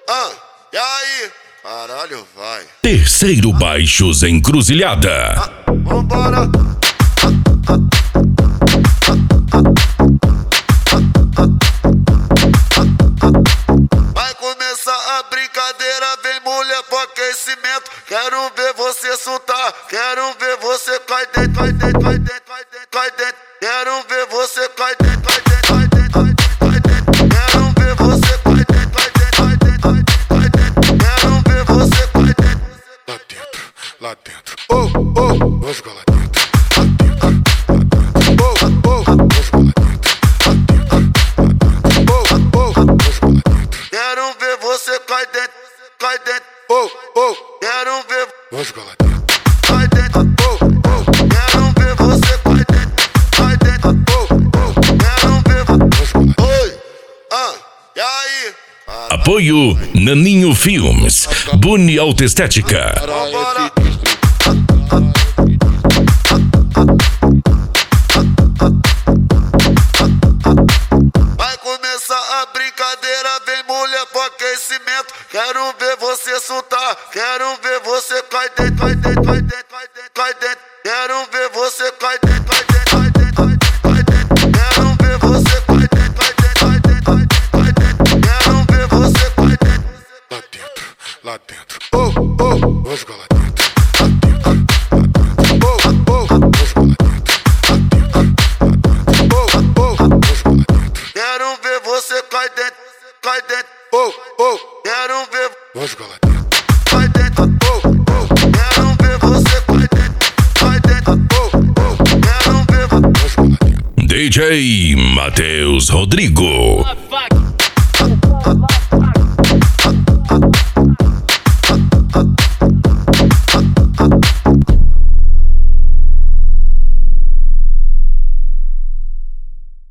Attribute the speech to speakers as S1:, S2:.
S1: E aí? Caralho, vai.
S2: Terceiro Baixos Encruzilhada.
S1: Vambora. Vai começar a brincadeira, vem mulher pro aquecimento. Quero ver você soltar, quero ver você cai dentro, cai dentro, cai dentro, cai dentro, cai dentro. Quero ver você cai dentro, cai dentro, cai dentro, cai dentro. Quero ver você cai dentro, cai dentro, cai dentro, cai dentro. Quero ver você cai dentro.
S3: Lá dentro, vamos jogar lá dentro.
S1: Quero ver você cai dentro, cai dentro. Quero ver.
S3: Vamos jogar lá dentro.
S1: Cai dentro. Quero ver você cai dentro, cai dentro. Quero ver. Oi, e aí?
S2: Apoio Naninho Filmes, Buni Autoestética.
S1: Vambora. Vai começar a brincadeira, vem mulher pro aquecimento. Quero ver você soltar, quero ver você cai dentro, cai dentro, cai dentro, cai dentro, cai dentro. Quero ver você cai dentro, cai dentro, cai dentro, cai dentro. Quero ver você cai dentro, cai dentro, cai dentro, cai dentro. Quero ver você cai dentro.
S3: Lá dentro, vamos jogar lá dentro.
S1: Quero ver você cai dentro, cai dentro. Quero ver.
S3: Vamos jogar lá dentro.
S1: Cai dentro. Quero ver você cai dentro, cai dentro. Quero ver.
S2: DJ Matheus Rodrigo.